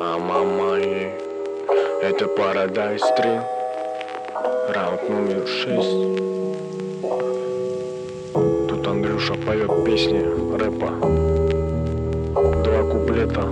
А мама ей, это Paradise 3, раунд номер 6. Тут Андрюша поет песни рэпа, 2 куплета.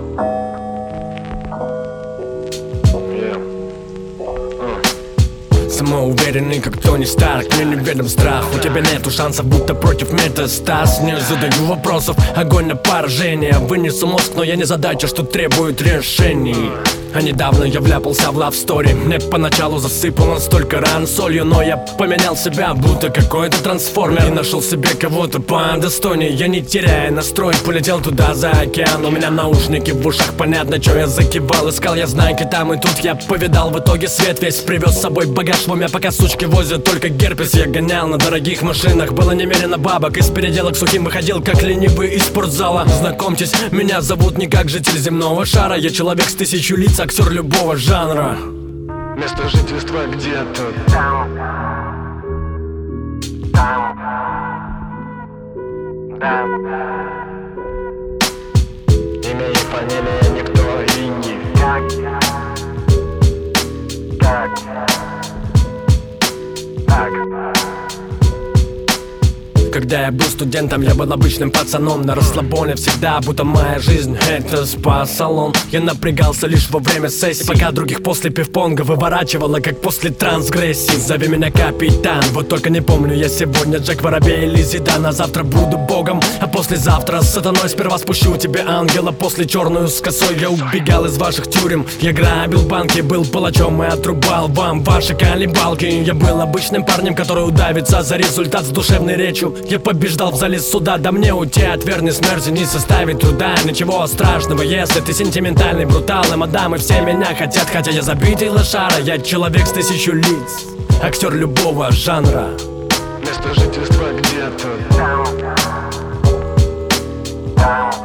Самоуверенный, как Тони Старк, мне неведом страх. У тебя нету шансов, будто против метастаз. Не задаю вопросов, огонь на поражение. Вынесу мозг, но я не задача, что требует решений. А недавно я вляпался в love story. Мне поначалу засыпал он столько ран солью, но я поменял себя, будто какой-то трансформер. И нашел себе кого-то подостойнее. Я, не теряя настрой, полетел туда за океан. У меня наушники в ушах, понятно, что я закивал. Искал я знаки там и тут, я повидал в итоге свет весь. Привез с собой багаж в уме, пока сучки возят только герпес. Я гонял на дорогих машинах, было немерено бабок. Из переделок сухим выходил, как ленивый из спортзала. Знакомьтесь, меня зовут не как житель земного шара. Я человек с 1000 лиц, актер любого жанра. Место жительства где-то там. Да. Имя и фамилия никто и не Как? Когда я был студентом, я был обычным пацаном. На расслабоне всегда, будто моя жизнь — это спа-салон. Я напрягался лишь во время сессии, пока других после пивпонга выворачивало, как после трансгрессии. Зови меня капитан, вот только не помню я сегодня Джек Воробей или Зидан. А завтра буду богом, а послезавтра с сатаной. Сперва спущу тебе ангела, после черную с косой. Я убегал из ваших тюрем, я грабил банки, был палачом и отрубал вам ваши колебалки. Я был обычным парнем, который удавится за результат с душевной речью. Я побеждал в зале суда, да мне уйти от верной смерти не составит труда. Ничего страшного, если ты сентиментальный, брутальный, мадам, и все меня хотят. Хотя я забитый лошара, я человек с 1000 лиц, актер любого жанра. Место жительства где-то Там.